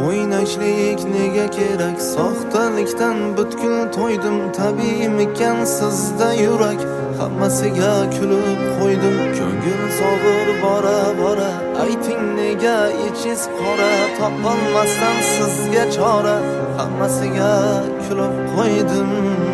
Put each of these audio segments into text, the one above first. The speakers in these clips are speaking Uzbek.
O'ynashlik nega kerak? Soxtalikdan butkul to'ydim. Tabiiymikan sizda yurak? Hammasiga kulib qo'ydim. Ko'ngil sovur bora bora. Ayting nega ichiz qora? Topolmasdan sizga chora. Hammasiga kulib qo'ydim.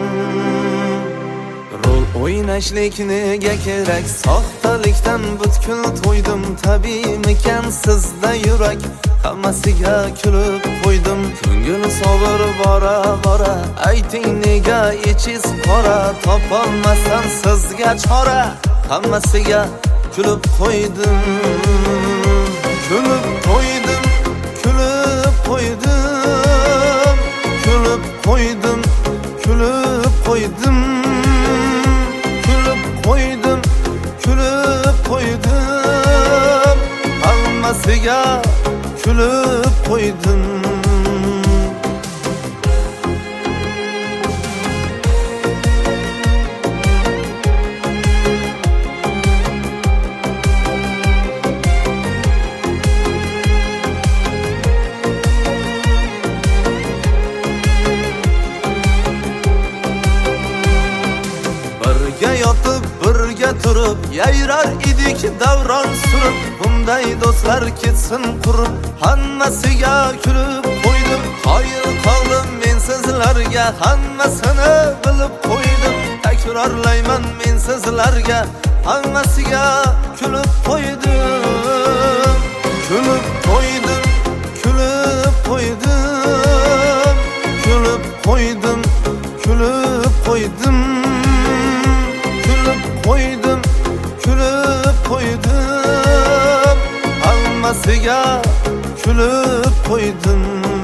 Rol o'ynashlik nega kerak? Soxtalikdan butkul to'ydim. Tabiiymikan sizda yurak? Hammasiga kulib qo'ydim. Ko'ngil sovur bora bora. Ayting nega ichiz qora? Topolmasdan sizga chora. Hammasiga kulib qo'ydim. Kulib qo'ydim, kulib qo'ydim. Kulib qo'ydim, kulib qo'ydim. Kulib qo'ydim, kulib qo'ydim. Hammasiga kulib qo'ydim. Birga yotib, birga turib, yayrar edik davron surib. Bunday do'stlar ketsin qurib, hammasiga kulib qo'ydim. Qoyil qoldim men sizlarga, hammasini bilib qo'ydim. Takrorlayman men sizlarga, hammasiga kulib qo'ydim. Kulib qo'ydim, kulib qo'ydim. Kulib qo'ydim, kulib qo'ydim. Kulib qo'ydim, kulib qo'ydim. Hammasiga kulib qo'ydim.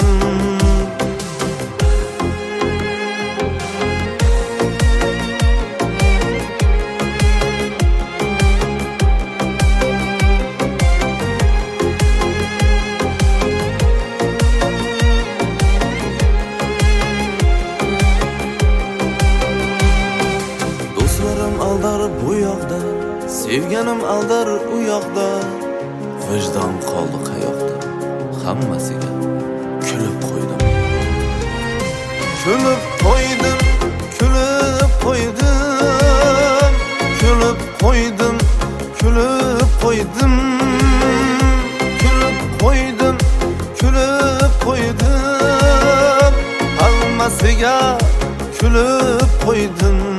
Do'stlarim aldar bu yoqda, sevganim aldar u yoqda. Vijdon qoldi qayoqda? Hammasiga kulib qo'ydim. Kulib qo'ydim, kulib qo'ydim. Kulib qo'ydim, kulib qo'ydim. Kulib qo'ydim, kulib qo'ydim. Hammasiga kulib qo'ydim.